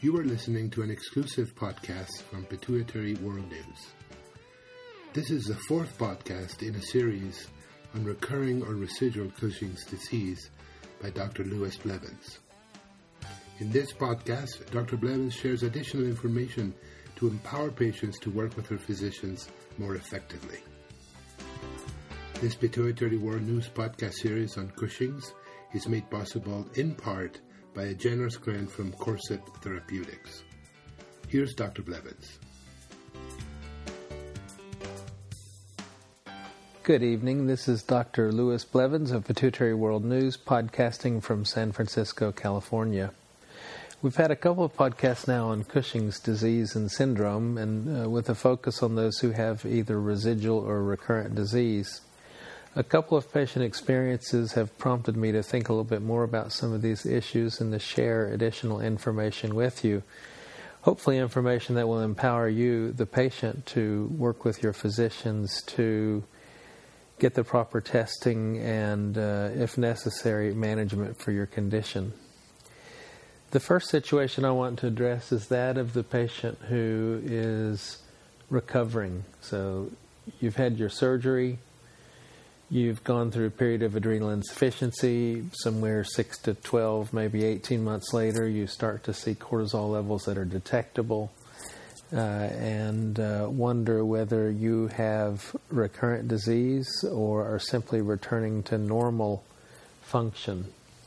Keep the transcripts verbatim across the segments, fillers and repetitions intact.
You are listening to an exclusive podcast from Pituitary World News. This is the fourth podcast in a series on recurring or residual Cushing's disease by Doctor Lewis Blevins. In this podcast, Doctor Blevins shares additional information to empower patients to work with their physicians more effectively. This Pituitary World News podcast series on Cushing's is made possible in part by a generous grant from Corset Therapeutics. Here's Doctor Blevins. Good evening. This is Doctor Lewis Blevins of Pituitary World News, podcasting from San Francisco, California. We've had a couple of podcasts now on Cushing's disease and syndrome, and uh, with a focus on those who have either residual or recurrent disease. A couple of patient experiences have prompted me to think a little bit more about some of these issues and to share additional information with you. Hopefully information that will empower you, the patient, to work with your physicians to get the proper testing and, uh, if necessary, management for your condition. The first situation I want to address is that of the patient who is recovering. So you've had your surgery. You've gone through a period of adrenal insufficiency. Somewhere six to twelve, maybe eighteen months later, you start to see cortisol levels that are detectable uh, and uh, wonder whether you have recurrent disease or are simply returning to normal function.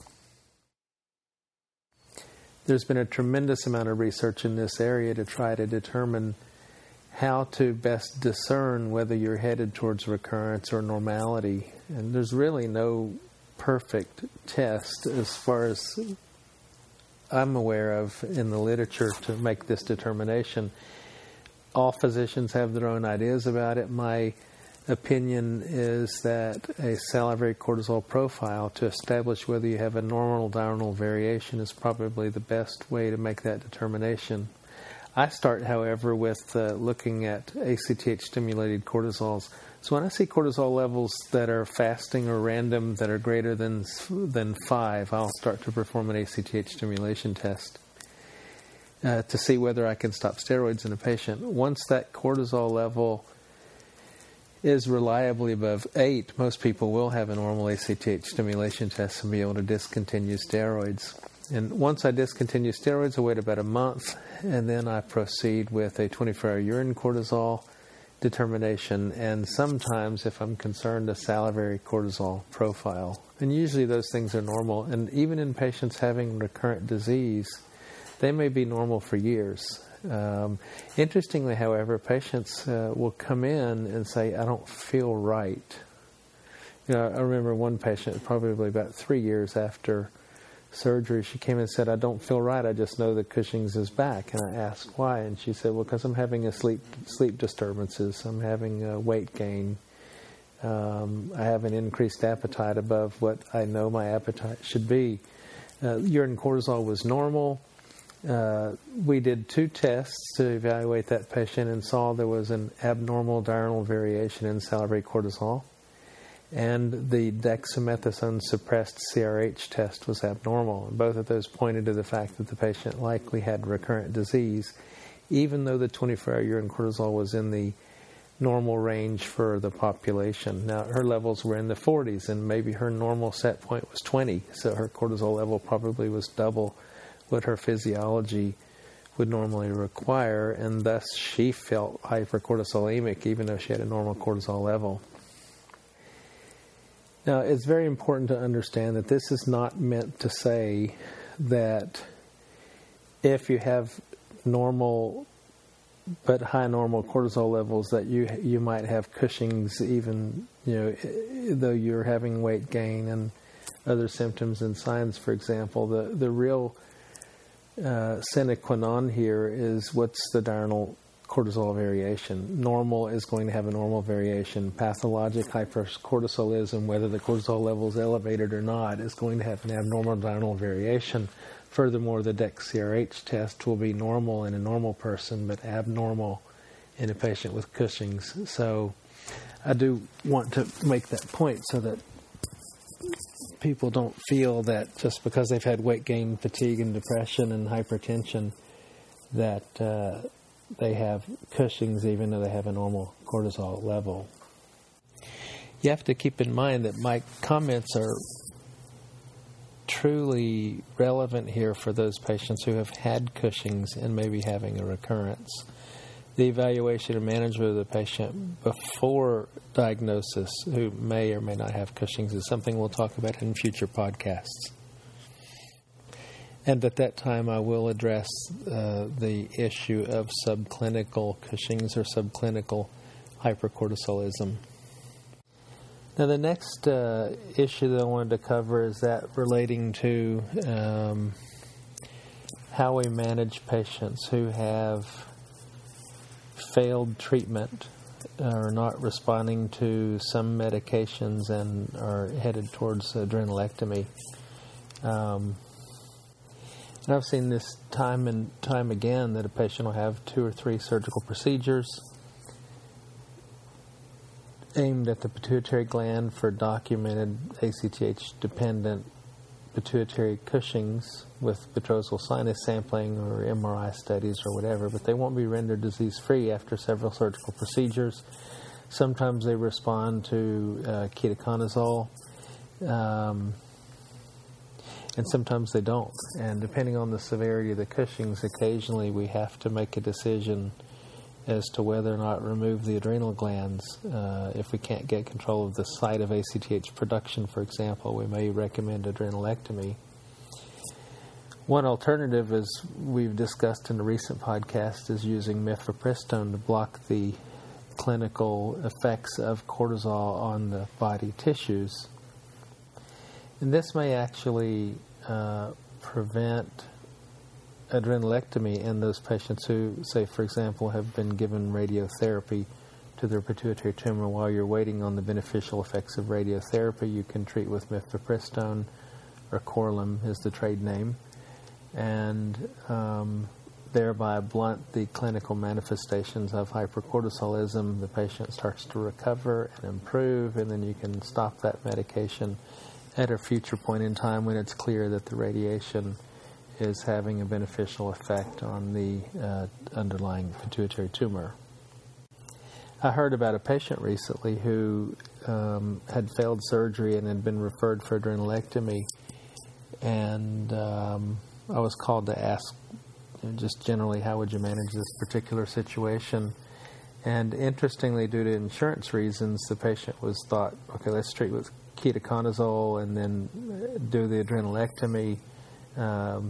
There's been a tremendous amount of research in this area to try to determine how to best discern whether you're headed towards recurrence or normality. And there's really no perfect test as far as I'm aware of in the literature to make this determination. All physicians have their own ideas about it. My opinion is that a salivary cortisol profile to establish whether you have a normal diurnal variation is probably the best way to make that determination. I start, however, with uh, looking at A C T H-stimulated cortisols. So when I see cortisol levels that are fasting or random that are greater than than five, I'll start to perform an A C T H stimulation test uh, to see whether I can stop steroids in a patient. Once that cortisol level is reliably above eight, most people will have a normal A C T H stimulation test and be able to discontinue steroids. And once I discontinue steroids, I wait about a month, and then I proceed with a twenty-four hour urine cortisol determination, and sometimes, if I'm concerned, a salivary cortisol profile. And usually those things are normal. And even in patients having recurrent disease, they may be normal for years. Um, interestingly, however, patients uh, will come in and say, I don't feel right. You know, I remember one patient, probably about three years after surgery, she came and said, I don't feel right, I just know that Cushing's is back. And I asked why, and she said, well, because I'm having a sleep sleep disturbances, I'm having a weight gain, um, I have an increased appetite above what I know my appetite should be. Uh, urine cortisol was normal. Uh, we did two tests to evaluate that patient and saw there was an abnormal diurnal variation in salivary cortisol. And the dexamethasone suppressed C R H test was abnormal. And both of those pointed to the fact that the patient likely had recurrent disease, even though the twenty-four hour urine cortisol was in the normal range for the population. Now, her levels were in the forties, and maybe her normal set point was twenty, so her cortisol level probably was double what her physiology would normally require, and thus she felt hypercortisolemic even though she had a normal cortisol level. Now, it's very important to understand that this is not meant to say that if you have normal but high normal cortisol levels that you you might have Cushing's, even you know though you're having weight gain and other symptoms and signs. For example, the the real uh, sine qua non here is what's the diurnal cortisol variation. Normal is going to have a normal variation. Pathologic hypercortisolism, whether the cortisol level is elevated or not, is going to have an abnormal diurnal variation. Furthermore, the dex C R H test will be normal in a normal person, but abnormal in a patient with Cushing's. So I do want to make that point so that people don't feel that just because they've had weight gain, fatigue, and depression and hypertension, that uh, they have Cushing's even though they have a normal cortisol level. You have to keep in mind that my comments are truly relevant here for those patients who have had Cushing's and may be having a recurrence. The evaluation and management of the patient before diagnosis, who may or may not have Cushing's, is something we'll talk about in future podcasts. And at that time, I will address uh, the issue of subclinical Cushing's or subclinical hypercortisolism. Now, the next uh, issue that I wanted to cover is that relating to um, how we manage patients who have failed treatment, are not responding to some medications, and are headed towards adrenalectomy. Um, and I've seen this time and time again that a patient will have two or three surgical procedures aimed at the pituitary gland for documented A C T H-dependent pituitary Cushing's with petrosal sinus sampling or M R I studies or whatever, but they won't be rendered disease-free after several surgical procedures. Sometimes they respond to uh, ketoconazole, um, and sometimes they don't. And depending on the severity of the Cushing's, occasionally we have to make a decision as to whether or not remove the adrenal glands. Uh, if we can't get control of the site of A C T H production, for example, we may recommend adrenalectomy. One alternative, as we've discussed in a recent podcast, is using mifepristone to block the clinical effects of cortisol on the body tissues. And this may actually uh, prevent adrenalectomy in those patients who, say, for example, have been given radiotherapy to their pituitary tumor. While you're waiting on the beneficial effects of radiotherapy, you can treat with mifepristone, or Korlym is the trade name, and um, thereby blunt the clinical manifestations of hypercortisolism. The patient starts to recover and improve, and then you can stop that medication at a future point in time when it's clear that the radiation is having a beneficial effect on the uh, underlying pituitary tumor. I heard about a patient recently who um, had failed surgery and had been referred for adrenalectomy, and um, I was called to ask, you know, just generally, how would you manage this particular situation? And interestingly, due to insurance reasons, the patient was thought, okay, let's treat with ketoconazole and then do the adrenalectomy. Um,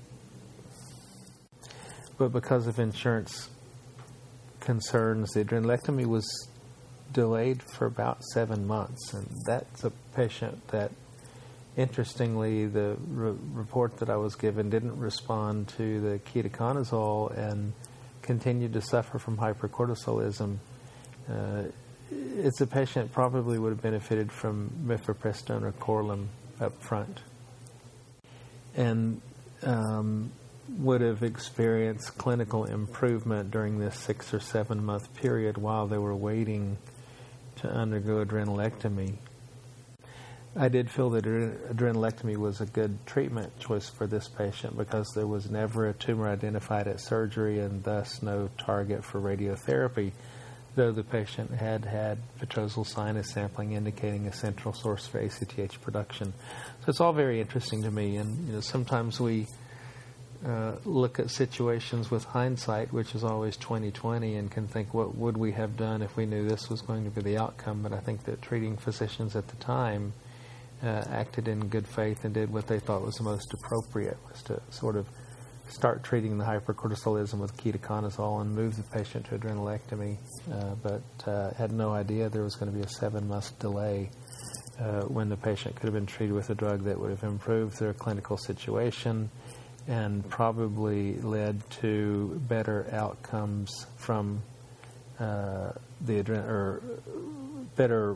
but because of insurance concerns, the adrenalectomy was delayed for about seven months. And that's a patient that, interestingly, the re- report that I was given didn't respond to the ketoconazole and continued to suffer from hypercortisolism. Uh, it's a patient probably would have benefited from mifepristone or Korlym up front, and um, would have experienced clinical improvement during this six or seven month period while they were waiting to undergo adrenalectomy. I did feel that adrenalectomy was a good treatment choice for this patient because there was never a tumor identified at surgery and thus no target for radiotherapy, though the patient had had petrosal sinus sampling indicating a central source for A C T H production. So it's all very interesting to me, and you know, sometimes we uh, look at situations with hindsight, which is always twenty twenty, and can think, what would we have done if we knew this was going to be the outcome? But I think that treating physicians at the time uh, acted in good faith and did what they thought was the most appropriate, was to sort of start treating the hypercortisolism with ketoconazole and move the patient to adrenalectomy, uh, but uh, had no idea there was going to be a seven-month delay uh, when the patient could have been treated with a drug that would have improved their clinical situation and probably led to better outcomes from uh, the adren- or better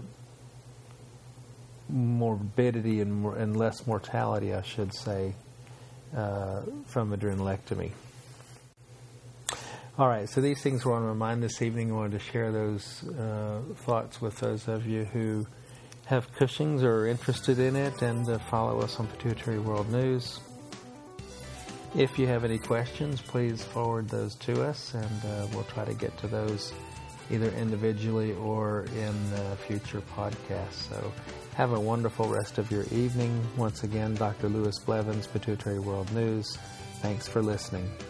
morbidity and, more, and less mortality, I should say, Uh, from adrenalectomy. All right, so these things were on my mind this evening. I wanted to share those uh, thoughts with those of you who have Cushing's or are interested in it, and uh, follow us on Pituitary World News. If you have any questions, please forward those to us, and uh, we'll try to get to those either individually or in uh, future podcasts. So have a wonderful rest of your evening. Once again, Doctor Lewis Blevins, Pituitary World News. Thanks for listening.